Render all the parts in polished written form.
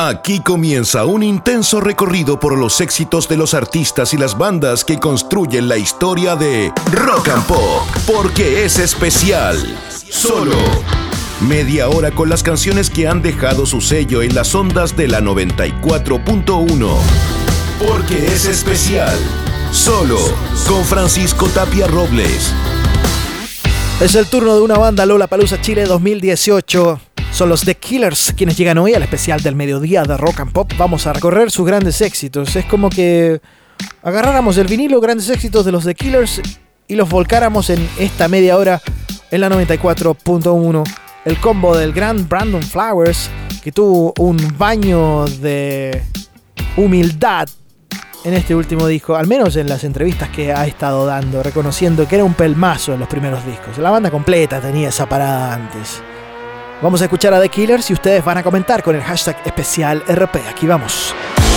Aquí comienza un intenso recorrido por los éxitos de los artistas y las bandas que construyen la historia de Rock and Pop, porque es especial. Solo media hora con las canciones que han dejado su sello en las ondas de la 94.1. Porque es especial. Solo con Francisco Tapia Robles. Es el turno de una banda, Lollapalooza Chile 2018. Son los The Killers quienes llegan hoy al especial del mediodía de Rock and Pop. Vamos a recorrer sus grandes éxitos. Es como que agarráramos el vinilo, grandes éxitos de los The Killers, y los volcáramos en esta media hora en la 94.1. El combo del gran Brandon Flowers, que tuvo un baño de humildad en este último disco, al menos en las entrevistas que ha estado dando, reconociendo que era un pelmazo en los primeros discos. La banda completa tenía esa parada antes. Vamos a escuchar a The Killers y ustedes van a comentar con el hashtag especial RP. Aquí vamos.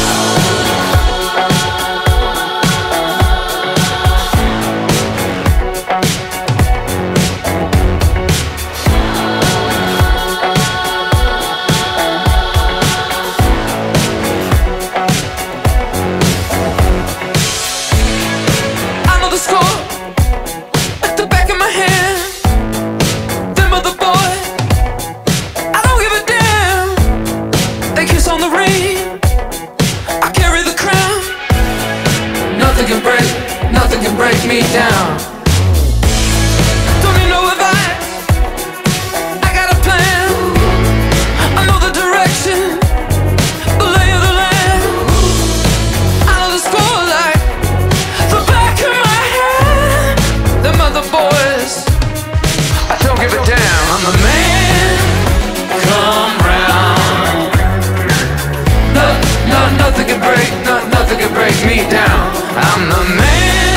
Break me down. Don't need no advice. I got a plan. I know the direction, the lay of the land. I know the score like the back of my hand. Them other boys, I don't give a damn. I'm the man. Come round. Nothing can break. Nothing can break me down. I'm the man.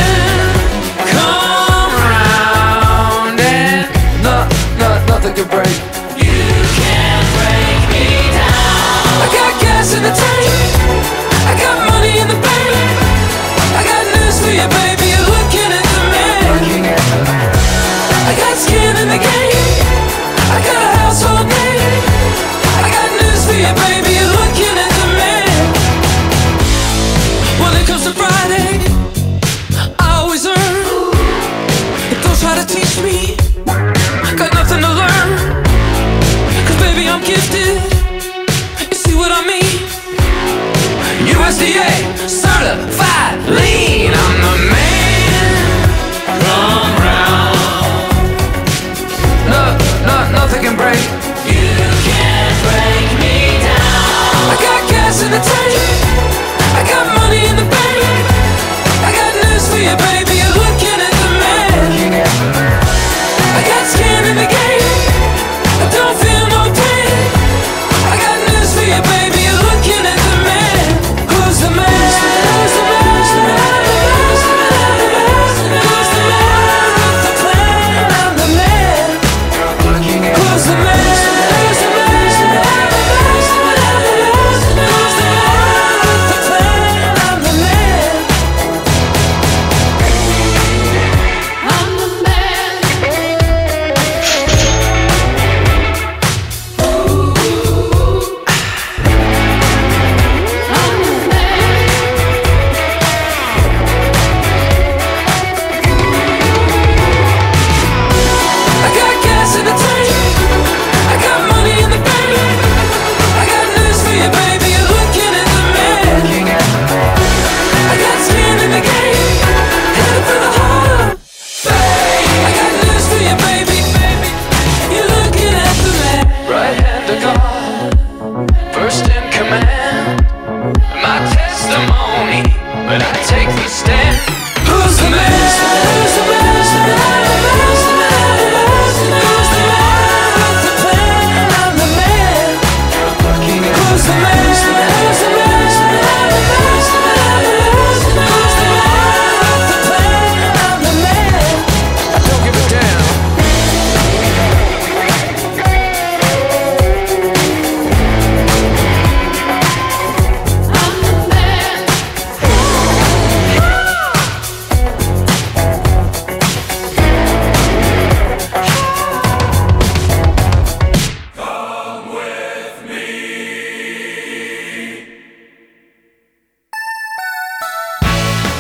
Nothing can break. You can't break me down. I got gas in the tank. I got money in the bank. I got news for you, baby. You're looking at the man. I got skin in the game. I got a household name. I got news for you, baby. You're looking at the man. When it comes to Friday, I always earn. Don't try to teach me. Got nothing to learn, 'cause baby I'm gifted. You see what I mean? USDA certified lean. I'm the man. Come round. Nothing can break. You can't break me down. I got gas in the tank. I got money in the bank. I got news for you, baby. You're looking at the man. I got skin in the game. I don't feel no pain. I got news for you, baby. You're looking at the man. Who's the man? Who's the man? Who's the man? Who's the man? Who's the man with the plan? I'm the man. Who's the man?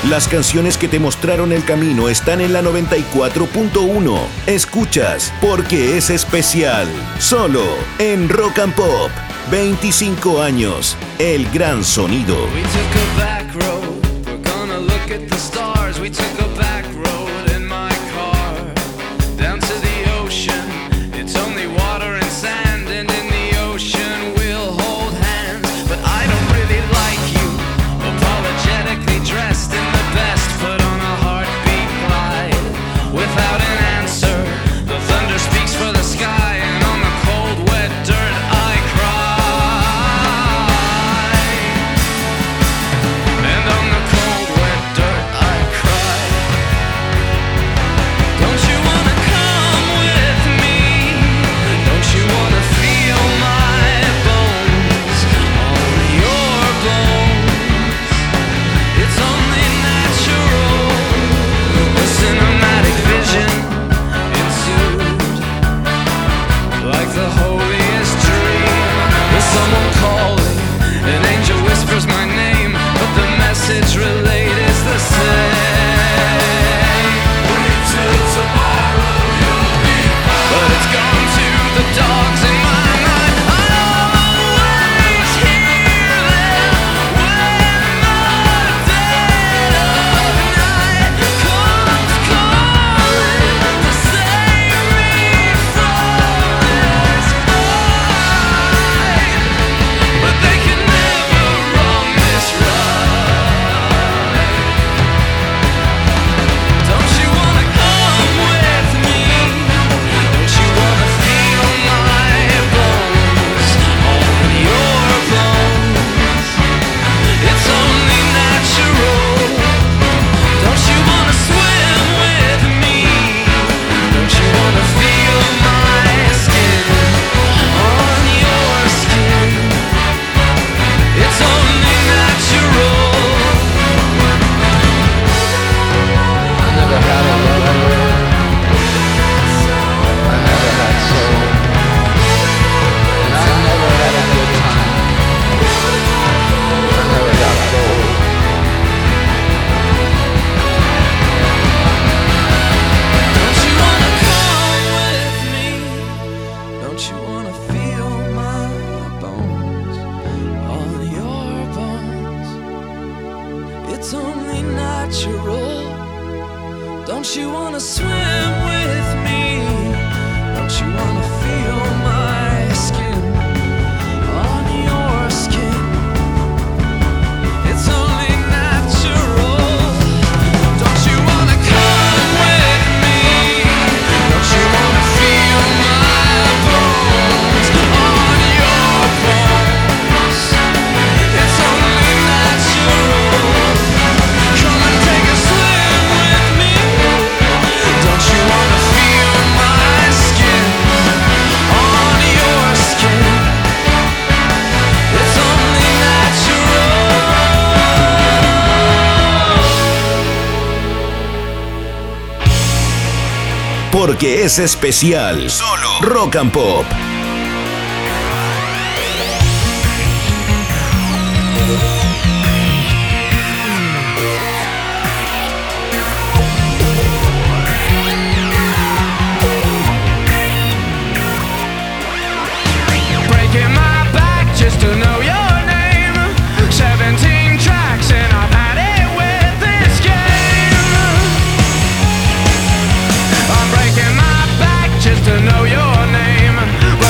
Las canciones que te mostraron el camino están en la 94.1. Escuchas Porque es especial. Solo en Rock and Pop. 25 años. El gran sonido. We took a back road. We're gonna look at the stars. We took a back road in my car. Down to the ocean. It's only water and sand. And in the ocean we'll hold hands. But I don't really like you. Apologetically dressed in the best. Put on a heartbeat glide. Without an answer. The thunder speaks for the sky. And on the cold wet dirt I cry. And on the cold wet dirt I cry. Don't you wanna come with me? Don't you wanna feel my bones on your bones? It's only natural. A cinematic vision ensued, like the holiest dream. There's someone calling, an angel whispers my name, but the message relayed is the same. Wait till tomorrow, you'll be fine. But it's gone to the dogs in my mind. I always hear them when the dead of night comes calling to save me from this fight. But they can never wrong this ride. Don't you wanna come with me? Don't you wanna feel my bones on your bones? It's only natural. Don't you wanna swim with me? Don't you wanna feel my skin on your skin? It's only natural. I never had a lover. I never had soul. And I never had a good time. I never got gold. Don't you wanna come with me? Don't you wanna feel my bones on your bones? It's only natural. Don't you wanna swim with me? Don't you wanna feel my skin on your skin? It's only natural. Don't you wanna come with me? Don't you wanna feel my bones on your bones? It's only natural. Come and take a swim with me. Don't you wanna feel my skin on your skin? It's only natural. Porque es especial. Solo Rock and Pop. Breaking my back just to know your name. 17 tracks and I've had it with this game. I'm breaking my back just to know your name.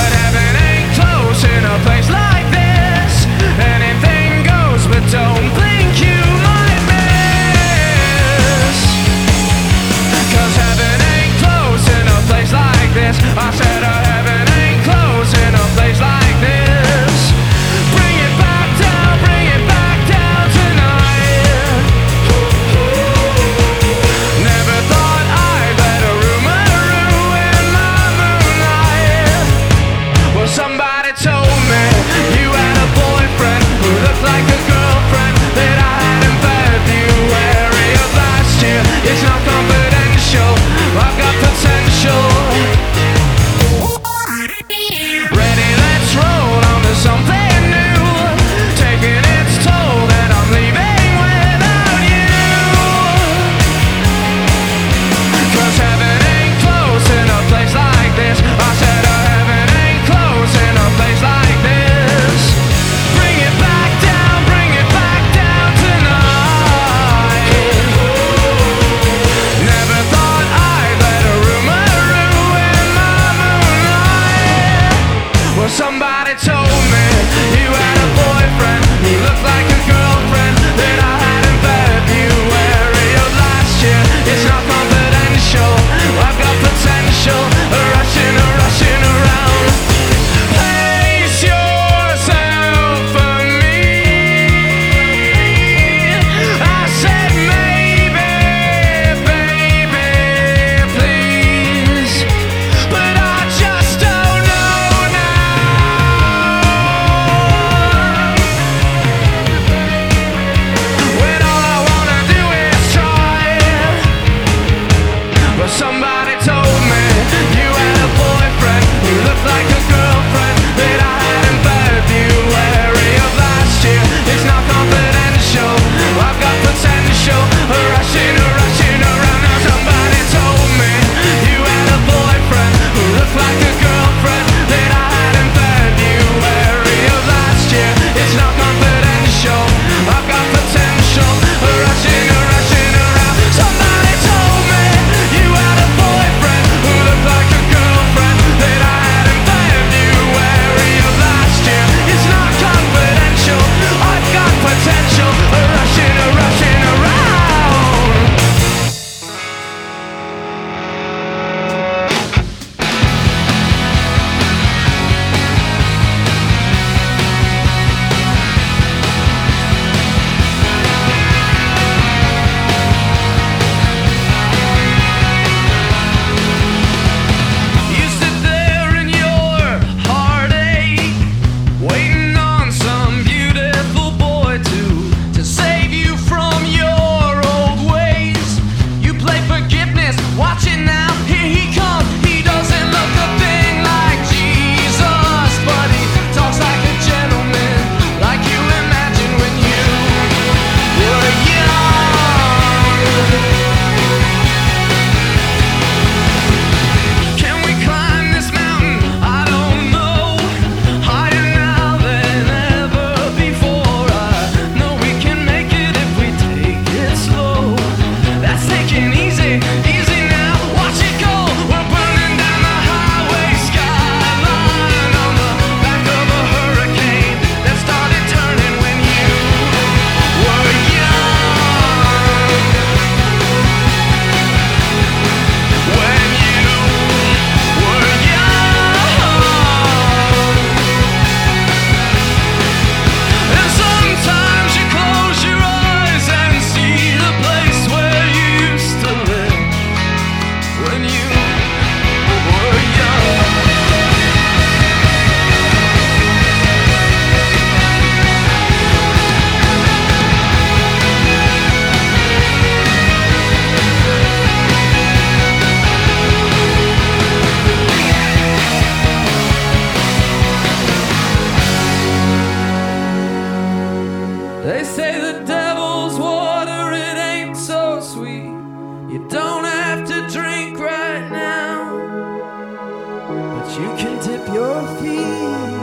They say the devil's water, it ain't so sweet. You don't have to drink right now, but you can dip your feet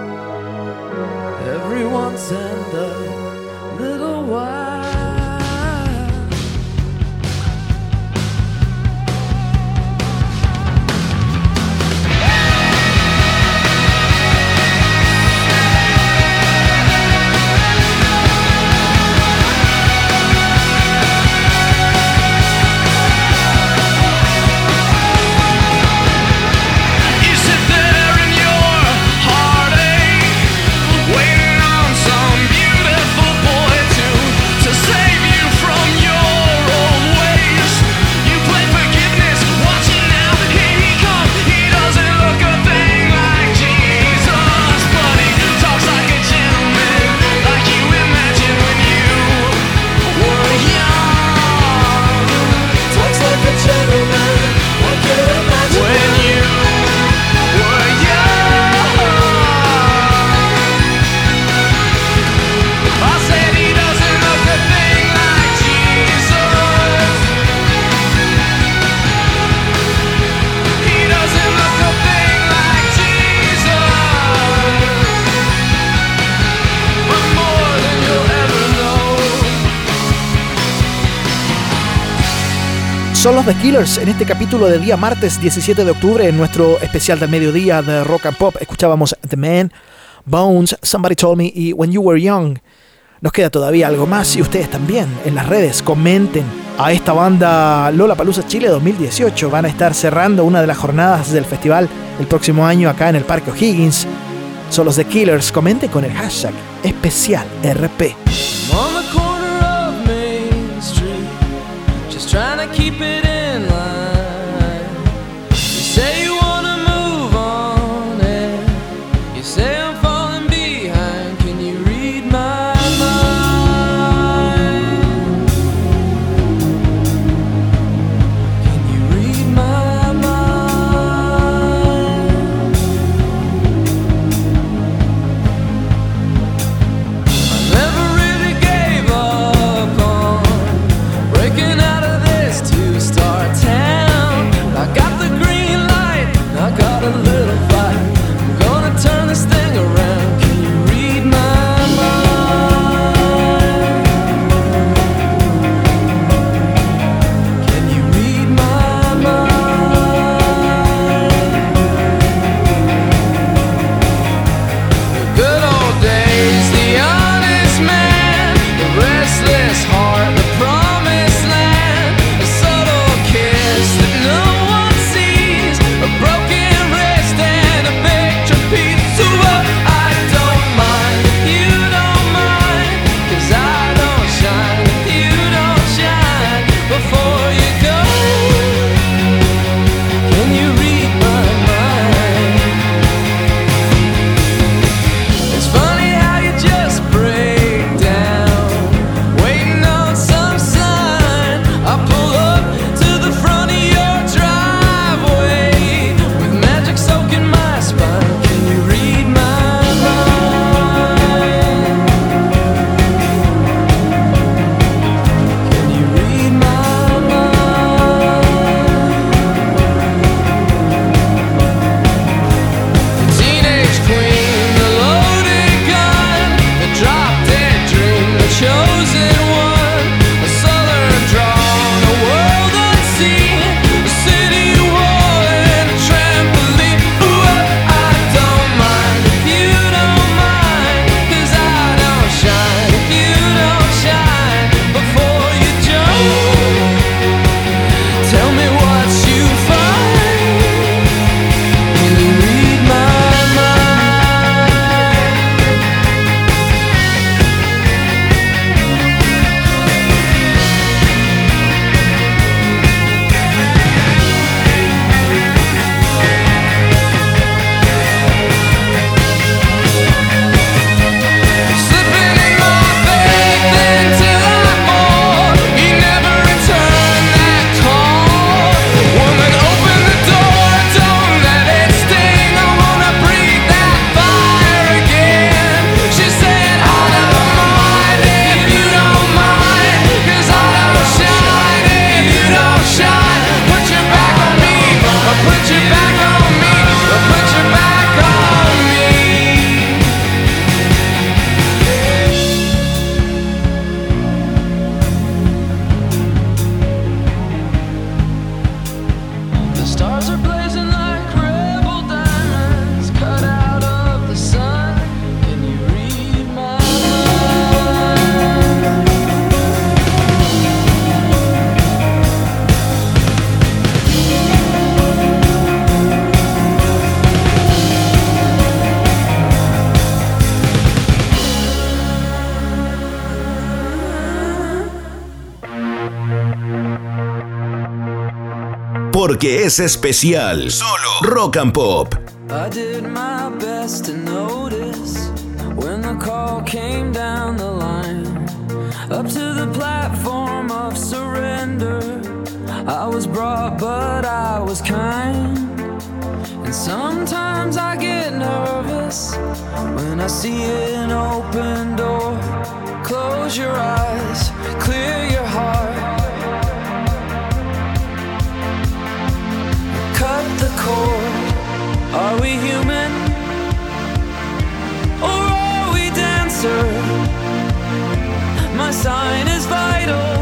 every once and a little while. Son los The Killers en este capítulo de día martes 17 de octubre en nuestro especial del mediodía de Rock and Pop. Escuchábamos The Man, Bones, Somebody Told Me y When You Were Young. Nos queda todavía algo más y ustedes también en las redes comenten a esta banda Lollapalooza Chile 2018. Van a estar cerrando una de las jornadas del festival el próximo año acá en el Parque O'Higgins. Son los The Killers. Comenten con el hashtag especial RP. Trying to keep it in line. You say you wanna move on, and you say I'm falling behind. Can you read my mind? Can you read my mind? I never really gave up on breaking out of to stop. porque es especial. Solo Rock and Pop. I did my best to notice when the call came down the line, up to the platform of surrender. I was brought, but I was kind. And sometimes I get nervous when I see an open door. Close your eyes, clear your heart. Cut the cord. Are we human? Or are we dancer? My sign is vital.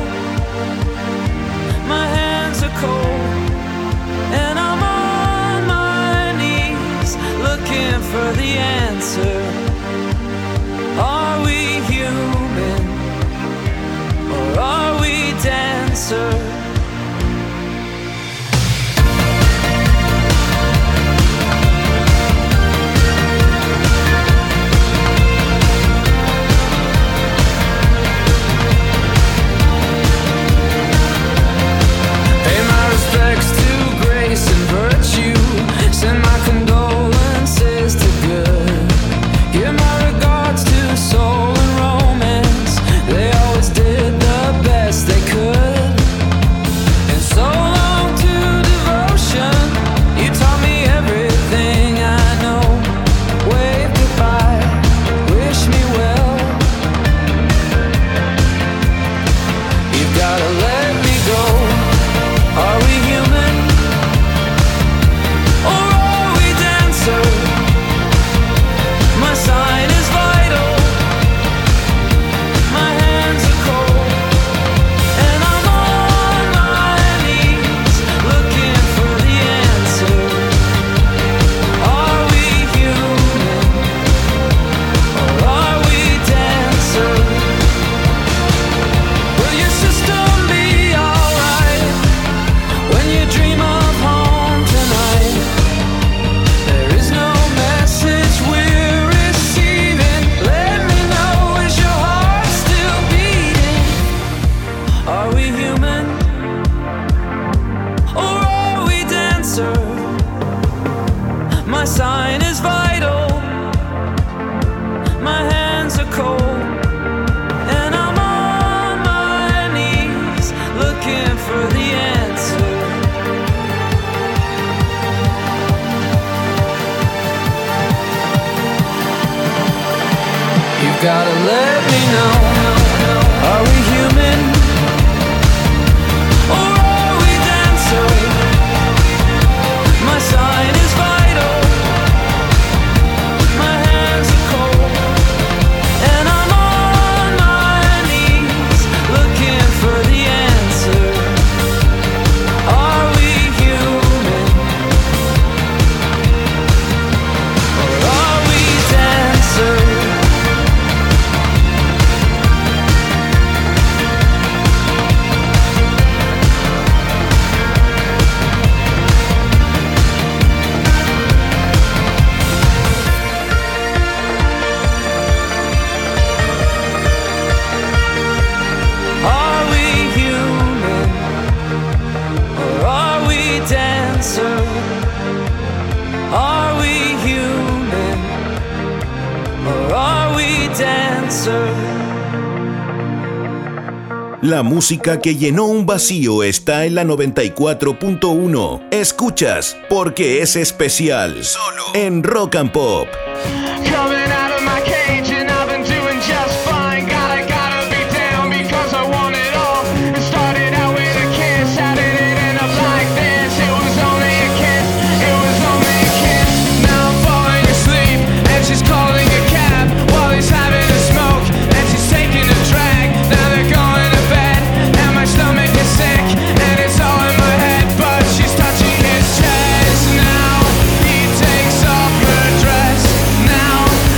My hands are cold, and I'm on my knees looking for the answer. Are we human, or are we dancer? Send my condolences to good. Give my regards to soul and romance. They always did the best they could. And so long to devotion. You taught me everything I know. Wave goodbye, wish me well. You've gotta let me go. Are we human? My sign is vital. My hands are cold, and I'm on my knees looking for the answer. Are we human, or are we dancer? Will your system be alright when you dream of home tonight? There is no message we're receiving. Let me know, is your heart still beating? Are we human, or are we dancer? My sign is vital. My hands are cold, and I'm on my knees looking for the answer. You've gotta let me know. Are we human, or are we dancer? My sign is vital. My hands are cold, and I'm on my knees looking for the answer. Are we human, or are we dancer? Are we human, or are we dancer? Are we human, or are we dancer? La música que llenó un vacío está en la 94.1. Escuchas porque es especial. Solo en Rock and Pop. Coming out of my cage and I've been doing just fine. Gotta be down because I want it all. It started out with a kiss, how did it end up like this? It was only a kiss, it was only a kiss. Now I'm falling asleep and she's calling a cab while he's having a smoke and she's taking a drag. Now they're going to bed and my stomach is sick and it's all in my head, but she's touching his chest. Now he takes off her dress. Now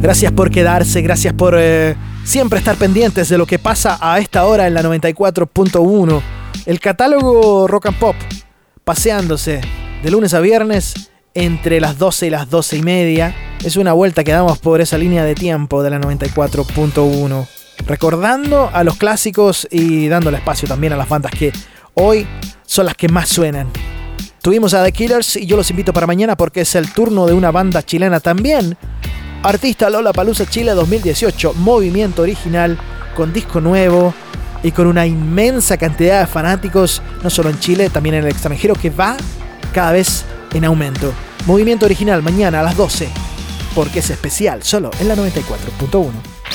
Gracias por quedarse, gracias por siempre estar pendientes de lo que pasa a esta hora en la 94.1. El catálogo Rock and Pop, paseándose de lunes a viernes entre las 12 y las 12 y media. Es una vuelta que damos por esa línea de tiempo de la 94.1. Recordando a los clásicos y dándole espacio también a las bandas que hoy son las que más suenan. Tuvimos a The Killers y yo los invito para mañana porque es el turno de una banda chilena también. Artista Lollapalooza Chile 2018, movimiento original, con disco nuevo y con una inmensa cantidad de fanáticos, no solo en Chile, también en el extranjero, que va cada vez en aumento. Movimiento original mañana a las 12, porque es especial, solo en la 94.1.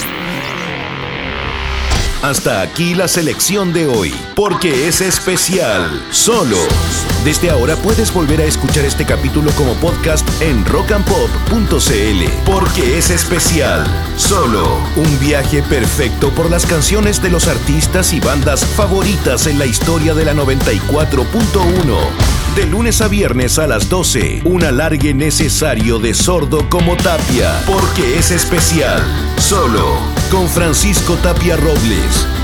Hasta aquí la selección de hoy, porque es especial, solo. Desde ahora puedes volver a escuchar este capítulo como podcast en rockandpop.cl, porque es especial, solo. Un viaje perfecto por las canciones de los artistas y bandas favoritas en la historia de la 94.1. De lunes a viernes a las 12, un alargue necesario de Sordo como Tapia, porque es especial, solo, con Francisco Tapia Robles.